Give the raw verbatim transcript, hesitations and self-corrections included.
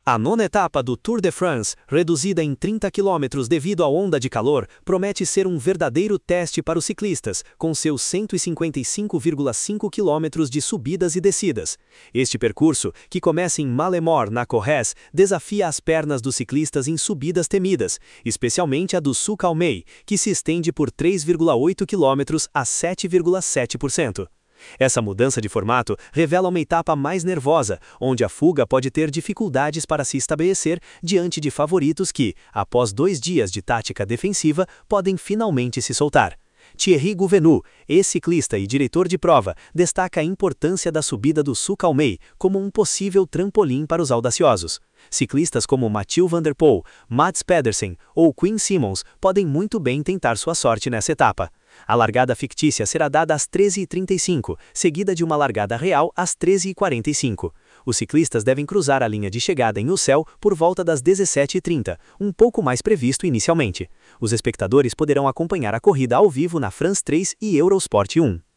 A nona etapa do Tour de France, reduzida em trinta quilômetros devido à onda de calor, promete ser um verdadeiro teste para os ciclistas, com seus cento e cinquenta e cinco vírgula cinco quilômetros de subidas e descidas. Este percurso, que começa em Malemort, na Corrèze, desafia as pernas dos ciclistas em subidas temidas, especialmente a do Souk-Almay, que se estende por três vírgula oito quilômetros a sete vírgula sete por cento. Essa mudança de formato revela uma etapa mais nervosa, onde a fuga pode ter dificuldades para se estabelecer diante de favoritos que, após dois dias de tática defensiva, podem finalmente se soltar. Thierry Gouvenou, ex-ciclista e diretor de prova, destaca a importância da subida do Souk-Almay como um possível trampolim para os audaciosos. Ciclistas como Mathieu van der Poel, Mads Pedersen ou Quinn Simmons podem muito bem tentar sua sorte nessa etapa. A largada fictícia será dada às treze e trinta e cinco, seguida de uma largada real às treze e quarenta e cinco. Os ciclistas devem cruzar a linha de chegada em Ussel por volta das dezessete e trinta, um pouco mais previsto inicialmente. Os espectadores poderão acompanhar a corrida ao vivo na France três e Eurosport um.